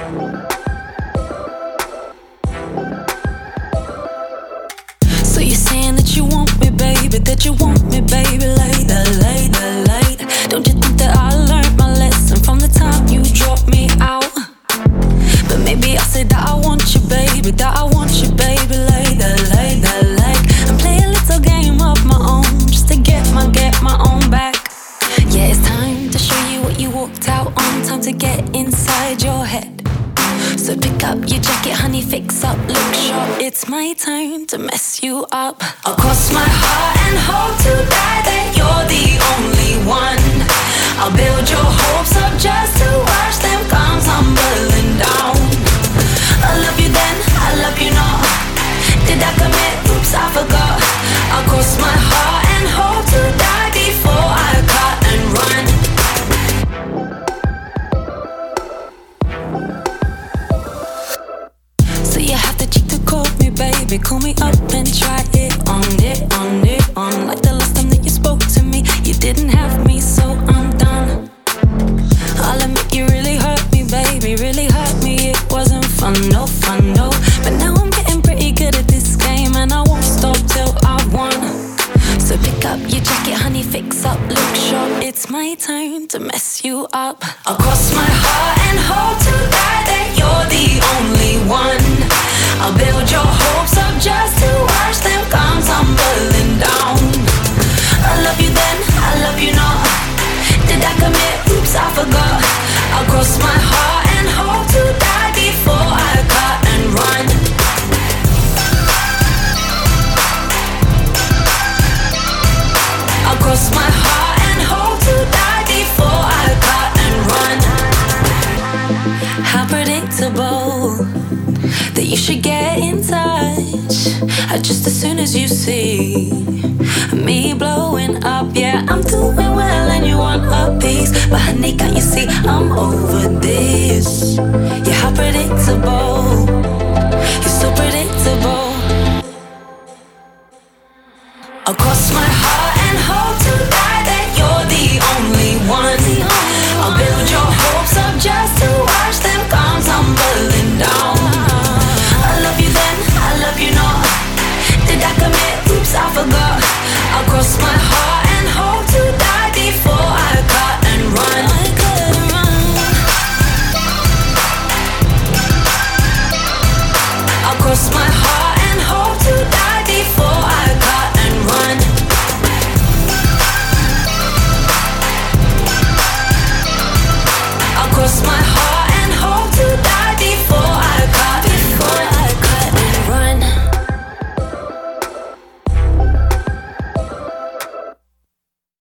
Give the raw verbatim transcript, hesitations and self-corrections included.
So you're saying that you want me, baby, that you want me, baby, later, later, later. Don't you think that I learned my lesson from the time you dropped me out? But maybe I said that I want you, baby, that I want you, baby, later, later, later. And play a little game of my own, just to get my, get my own back. Yeah, it's time to show you what you walked out on, time to get inside your head. So pick up your jacket, honey, fix up, look sharp. It's my turn to mess you up. I'll cross my heart and hope to die that you're the only one. I'll build your hopes up just to watch them come tumbling down. I love you then, I love you now. Did I commit? Oops, I forgot. I'll cross my heart and hope to die before I cut and run. So you have the cheek to call me, baby. Call me up and try it on it, on it, on. Like the last time that you spoke to me, you didn't have me, so I'm done. I'll admit you really hurt me, baby, really hurt me. It wasn't fun, no fun, no. But now I'm getting pretty good at this game, and I won't stop till I've won. So pick up your jacket, honey, fix up, look sharp. It's my turn to mess you up. I'll cross my heart and hope to die that you're the only one. I'll build your hopes up just to watch them come tumbling down. I love you then, I love you now. Did I commit? Oops, I forgot. I'll cross my heart and hope to die before I cut and run. I'll cross my heart and hope to die before I cut and run. How predictable that you should get in touch uh, just as soon as you see me blowing up. Yeah, I'm doing well and you want a piece, but honey, can't you see I'm over this?